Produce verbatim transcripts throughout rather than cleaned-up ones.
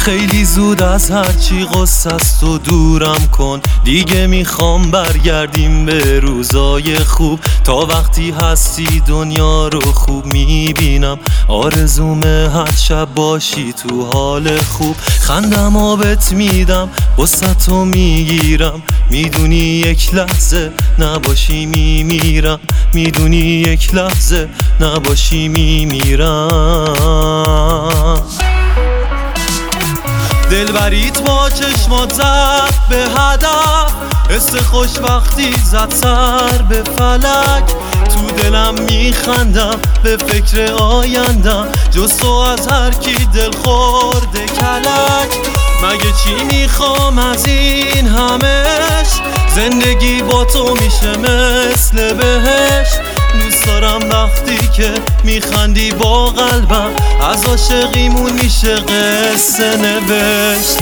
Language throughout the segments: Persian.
خیلی زود از هرچی غصه است و دورم کن، دیگه میخوام برگردیم به روزای خوب. تا وقتی هستی دنیا رو خوب میبینم، آرزومه هر شب باشی تو حال خوب. خندم آبت میدم وسطو میگیرم، میدونی یک لحظه نباشی میمیرم، میدونی یک لحظه نباشی میمیرم. دلبریت با چشمات زد به هدف، حس خوش وقتی زد سر به فلک. تو دلم میخندم به فکر آیندم، جز تو از هر کی دل خورده کلک. مگه چی میخوام از این همش، زندگی با تو میشه مثل بهشت. دوست دارم وقتی که میخندی با قلبم، از عاشقیمون میشه قصه نوشت.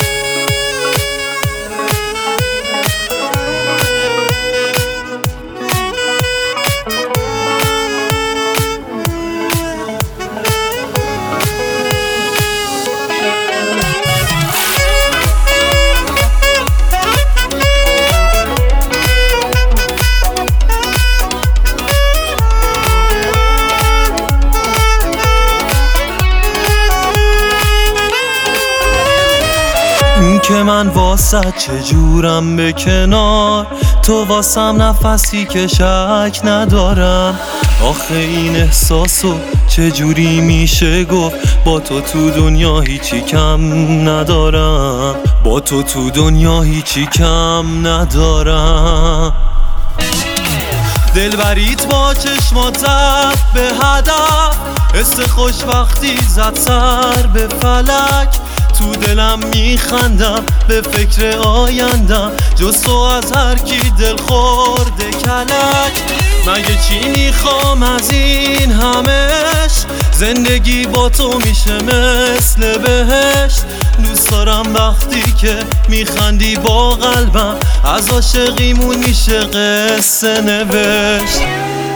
این که من واسه چجورم به کنار، تو واسم نفسی که شک ندارم. آخه این احساسو چجوری میشه گفت، با تو تو دنیا هیچی کم ندارم، با تو تو دنیا هیچی کم ندارم. دلبریت با چشمات زد به هدف، حس خوش وقتی زد سر به فلک. تو دلم میخندم به فکر آیندم، جز تو از هر کی دل خورده کلک. مگه چی میخوام از این همش، زندگی با تو میشه مثل بهشت. دوست دارم وقتی که میخندی با قلبم، از عاشقیمون میشه قصه نوشت.